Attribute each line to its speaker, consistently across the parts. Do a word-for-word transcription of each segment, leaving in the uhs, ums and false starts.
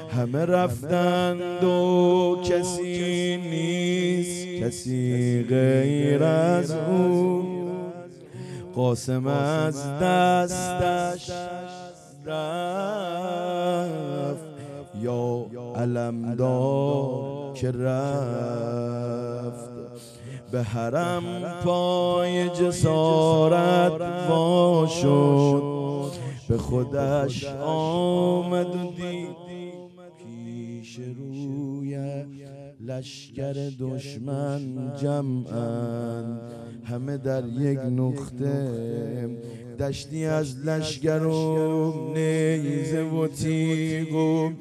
Speaker 1: همه رفتند و کسی نیست، کسی غیر از او. قاسم از دستش رفت، یا علمدار که رفت. به حرم پای جسارت وا شد، به خودش آمد و دید پیش روی لشکر دشمن جمعند، همه در یک نقطه. دشتی از لشکر و نیزه و تیغ و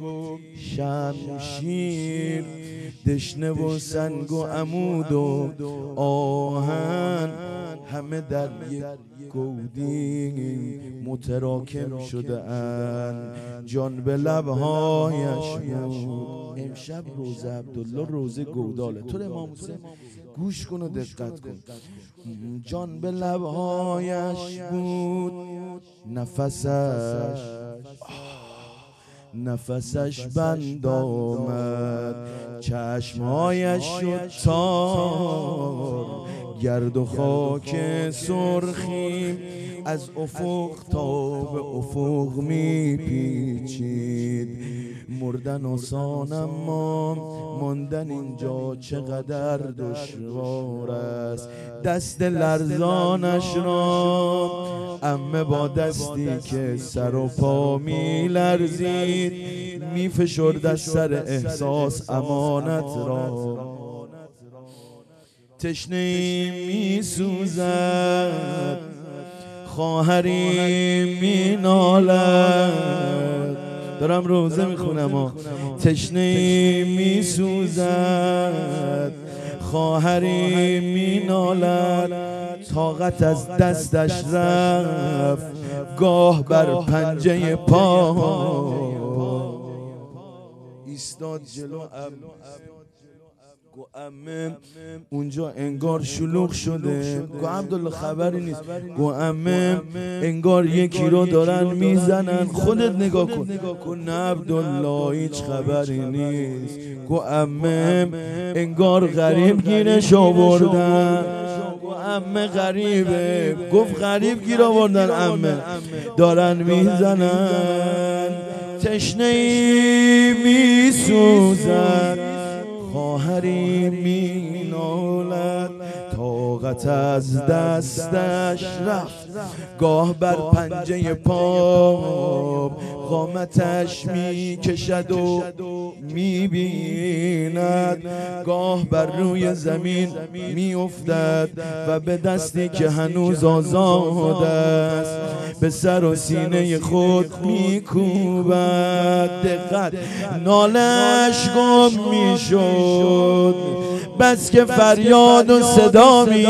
Speaker 1: شمشیر، دشنه و سنگ و عمود و آهن، همه در یک گودی متراکم شده اند. جان به لبهایش بود. امشب روزه عبدالله روزه گوداله. تو امام حسین گوش کن و دقت کن. جان به لبهایش بود، نفسش نفسش بند آمد، چشمهایش شد تار، گرد و خاک سرخی از افق تا به افق می پیچید. مردن آسان اما ماندن اینجا چقدر دشوار است. دست لرزانش را عمه با دستی که سر و پا می لرزید می فشرد از سر احساس امانت را. تشنه‌ای می سوزد، خواهری می نالد. دارم روزه میخونم. تشنه‌ای می سوزد، خواهری می نالد. طاقت از دستش رفت، گاه بر پنجه پا ایستاد جلو گو عمه اونجا انگار شلوغ شده. گو عبدالله خبری نیست. گو عمه انگار یکی رو دارن میزنن، خودت نگاه کن. گو نه عبدالله هیچ خبری نیست. گو عمه انگار غریب گیرش آوردن. گو عمه غریبه. گفت غریب گیر آوردن عمه، دارن میزنن. تشنه‌ای میسوزد، خواهری می نالد. طاقت از دستش رفت، گاه بر پنجه پا قامتش می کشد و می بیند. گاه بر روی زمین می افتد و به دستی که هنوز آزاد است به سر و سینه خود می کوبد. دقت، نالش گم می شد، بس که فریاد و صدا می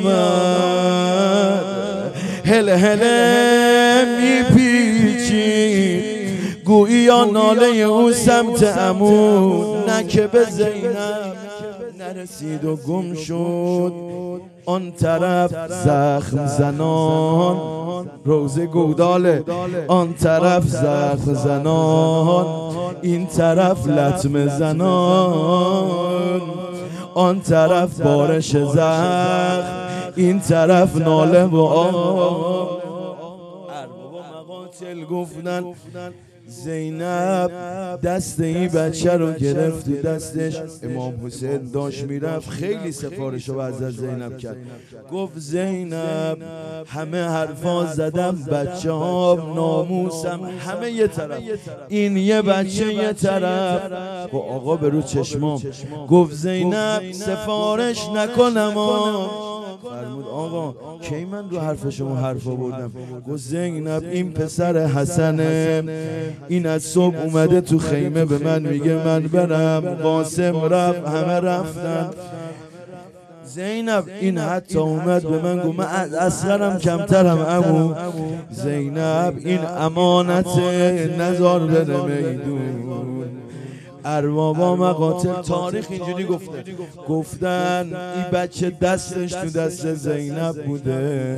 Speaker 1: آمد. هله هله می پیچید، گوییا ناله او سمت عمود. نه که به زینب نرسید و گم شد. آن طرف زخم زنان، روزه گوداله. آن طرف زخم زنان، این طرف لطمه زنان. آن طرف بارش زخم، این طرف ناله و آه. ارباب مقاتل گفتن زینب دست این بچه رو گرفت تو دستش. امام حسین داشت میرفت، خیلی سفارش رو از زینب کرد. گفت زینب همه حرفا زدم، بچه ها ناموسم همه یه طرف، این یه بچه یه طرف. گفت آقا برو چشمام. گفت زینب سفارش نکنم. فرمود آقا کی من رو حرف شما حرفا بردم؟ گفت زینب این پسر حسنه، این از صبح اومده تو خیمه به من میگه من برم. قاسم رفت، همه رفتن. زینب این حتی اومد به من گفت من از اصغرم کمترم عمو. زینب این امانت نزار بره میدون. اربابا مقاتل تاریخ اینجوری گفته، گفتن این بچه دستش تو دست زینب بوده.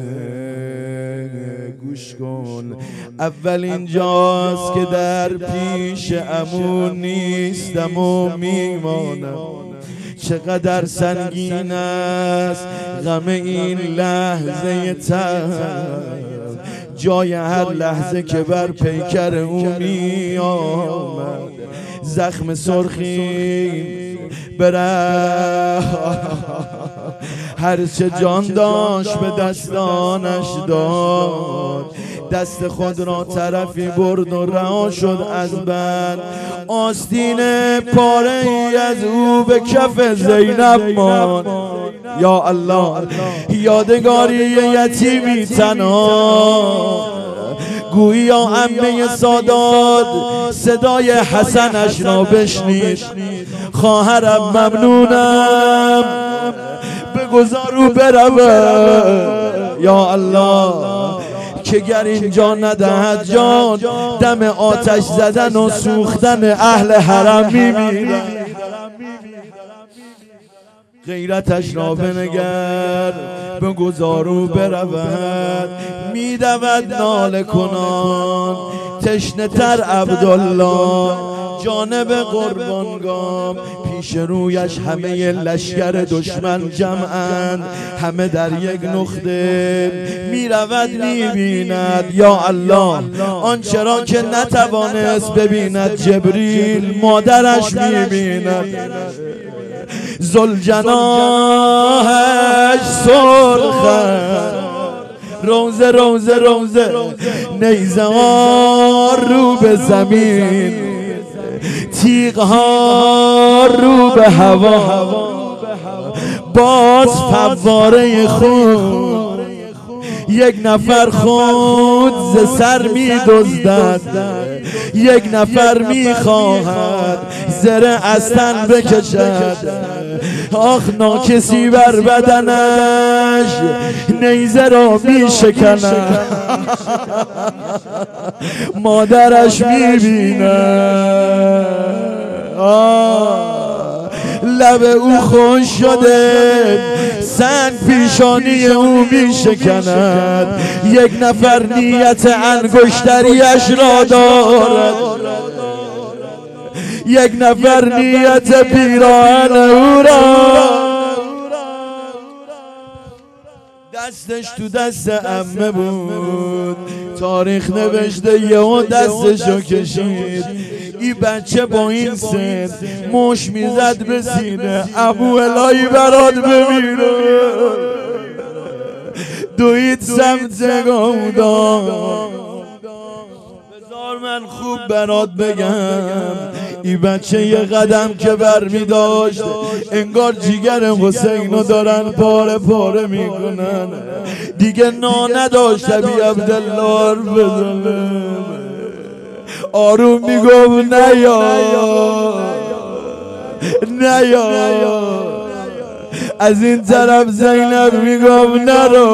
Speaker 1: گوش کن، اول اینجاست که در پیش عمو نیستم و میمانم، چقدر سنگین است غم این لحظه تر، جای هر لحظه که بر پیکر او می آمد زخم سرخی بره، هرچه جان داشت به دستانش داد، دست خود را طرفی برد و رها شد از بند. آستین پاره ای از او به کف زینب ماند. یا الله، یادگاری یتیمی تنها، گویا عمه سادات صدای حسنش را بشنید. خواهرم ممنونم، بگذار او برود. یا الله، که گر اینجا ندهد جان، دم آتش زدن و سوختن اهل حرم میمیرد. غیرتش را بنگر، بگذار او برود. میدود ناله کنان تشنه تر عبدالله، جانب قربانگاه. پیش رویش همه لشکر دشمن جمعند، همه در یک نقطه. میرود میبیند یا الله آنچه را که نتوانست ببیند جبریل، مادرش میبیند. زلجناحش سرخ، روزه روزه روزه نیزه ها رو به زمین، تیغ ها رو به هوا، باز فواره خون. یک نفر خود ز سر می دزدد، یک نفر می خواهد زره از تن بکشد. آخ ناکسی بر بدنش نیزه را می شکند، مادرش می بیند. لب او خوش شده، سنگ پیشانی او می شکند. یک نفر نیت انگشتریش را دارد، یک نفر نیت پیراهن او را. دستش تو دست عمه بود، تاریخ نوشته یهو دستشو کشید. این بچه با این سن مش میزد به سینه، ابو الهی برات بمیره. دوید سمت گودان، بذار من خوب برات بگم. این بچه یه قدم که بر می داشت، انگار جیگر حسینو دارن پاره پاره میکنن. دیگه نا نداشت ابی عبدالله بزنه، آروم میگفت نیا نیا. از این طرف زینب میگفت نرو.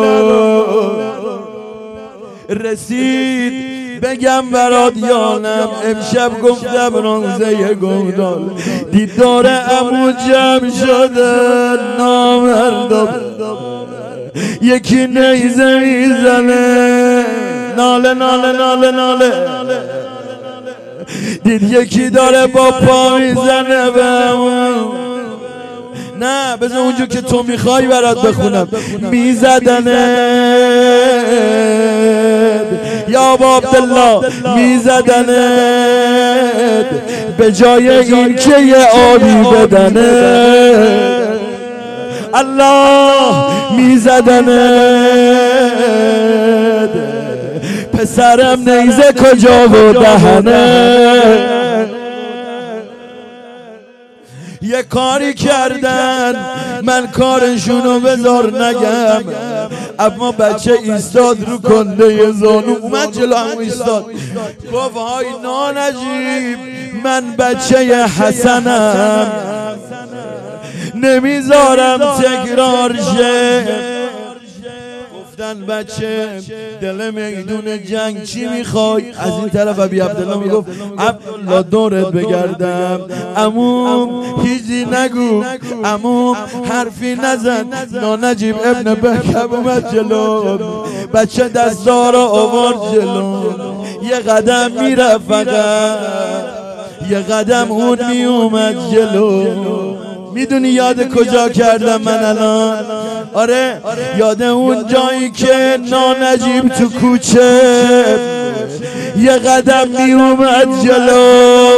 Speaker 1: رسید بگم برات یانم، امشب گفتم روزه گودال، دیدار عمو جمع شده نامردم. یکی نیزه میزنه، ناله ناله ناله ناله. دید یکی داره با پا میزنه به همون. نه بذار اونجا که تو میخوای برات بخونم. میزدنه یا با عبدالله، میزدنه به جای این که یه آبی بدنه. الله میزدنه پسرم نیزه کجا و دهنه. یه کاری کردن من کارشونو بذار نگم، اما بچه ایستاد رو کنده زانو، اومد جلو همون ایستاد گفت های نانجیب من بچه حسنم، نمیذارم تکرار شه. گفتن بچه دل میدون جنگ چی میخوای؟ از این طرف ابی عبدالله میگفت عبدالله دورت بگردم. عموم هیچی نگو، عموم حرفی نزن. نانجیب ابن بکب اومد جلو، بچه دستارا آورد جلو، یه قدم میره فقط، یه قدم اون میومد جلو. میدونی یاد کجا کردم من الان؟ آره یاد اون جایی که نانجیب تو کوچه یه قدم میومد جلو،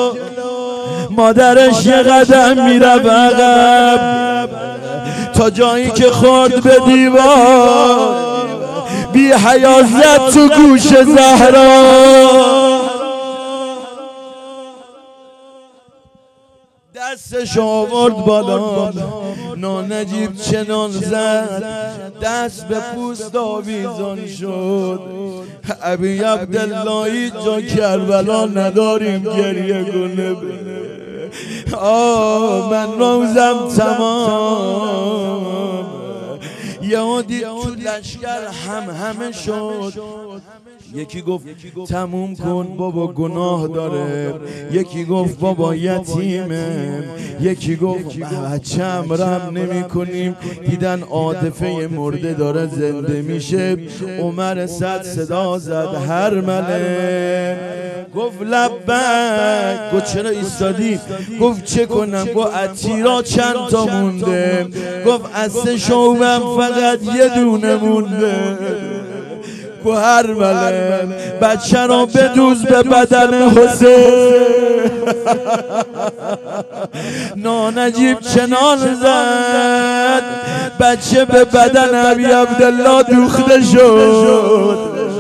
Speaker 1: مادرش یه قدم میره عقب، تا جایی که خورد به دیوار بی حیا زد تو گوش زهرا. دستش آورد بالا، نانجیب چنان زد دست به پوست آویزان شد. ابی عبدالله جا کربلا نداریم گریه کنه. آه من روزم تمام. یه دید تو لشکر هم همه شد. یکی گفت تموم کن بابا گناه داره، یکی گفت بابا یتیمه، یکی گفت بچه‌م رحم نمی کنیم. دیدن عاطفه مرده داره زنده میشه. عمر صد صدا زد هرمله، گفت لبک. گفت چرا ایستادی؟ گفت چه کنم؟ گفت عطیرا چند تا مونده؟ گفت از سه شعبم فقط یه دونه مونده. گو هرمله بچه رو بدوز به بدن حسین. نانجیب چنان زد بچه به بدن ابی عبدالله دوخته شد.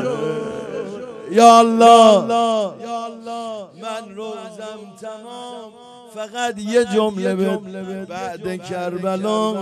Speaker 1: یا الله من روزم تمام. فقط یه جمله بعد کربلا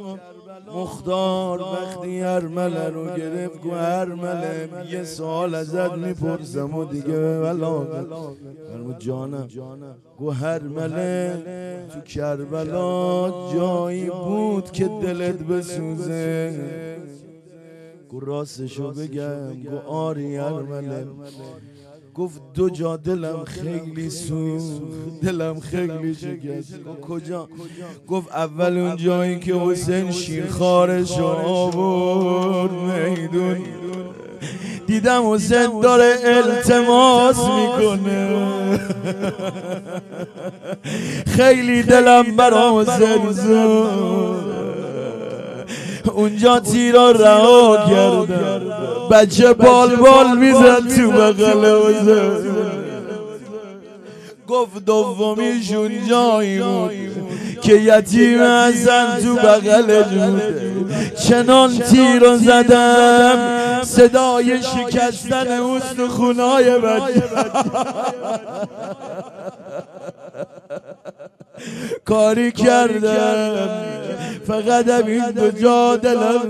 Speaker 1: مختار وقتی هرمله رو گرفت گو هرمله یه سوال ازت میپرسم و دیگه ولا فرمود جانم. گو هرمله تو کربلا جایی بود که دلت بسوزه؟ گو راستشو بگم. گو آری هرمله. گفت دو جا دلم خیلی سوخت، دلم خیلی شکست. کجا؟ گفت اول اون جایی که حسین شیرخوارش آورد میدون، دیدم حسین داره التماس میکنه، خیلی دلم برا حسین زود. اونجا تیرا رها کردم، بچه بال بال میزد تو بغل حسین. گفت دومیشون جایی بود که یتیم حسن تو بغل بود. چنان تیرا زدم صدای شکستن استخونای بچه. کاری کردم فقط این دو جا دلم.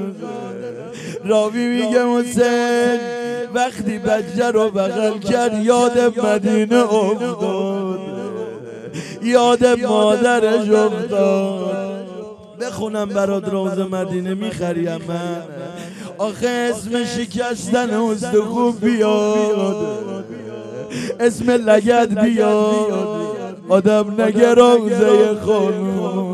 Speaker 1: راوی میگه حسین وقتی بچه رو بغل کرد یاد مدینه افتاد، یاد مادرش افتاد. بخونم برات روز مدینه میخریم من، آخه اسم شکستن استخون بیاد، اسم لگد بیاد، آدم نگه روزه خانوم.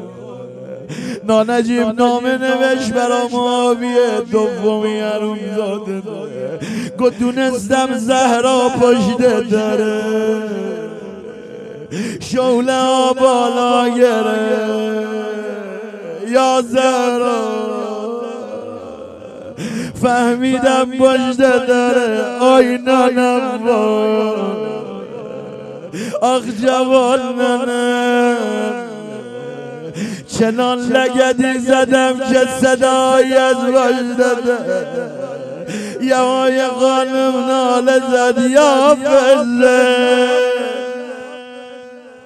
Speaker 1: نانجیب نامه نوشت برا معاویه دومی حرومزاده، گفت دونستم زهرا پشته داره، شعله ها بالا گره یا زهرا، فهمیدم پشته داره. آی نانم با آخ جوان ننم، چنان لگدی زدم که صدایی از وجدده. یه های خانم ناله زد یا فله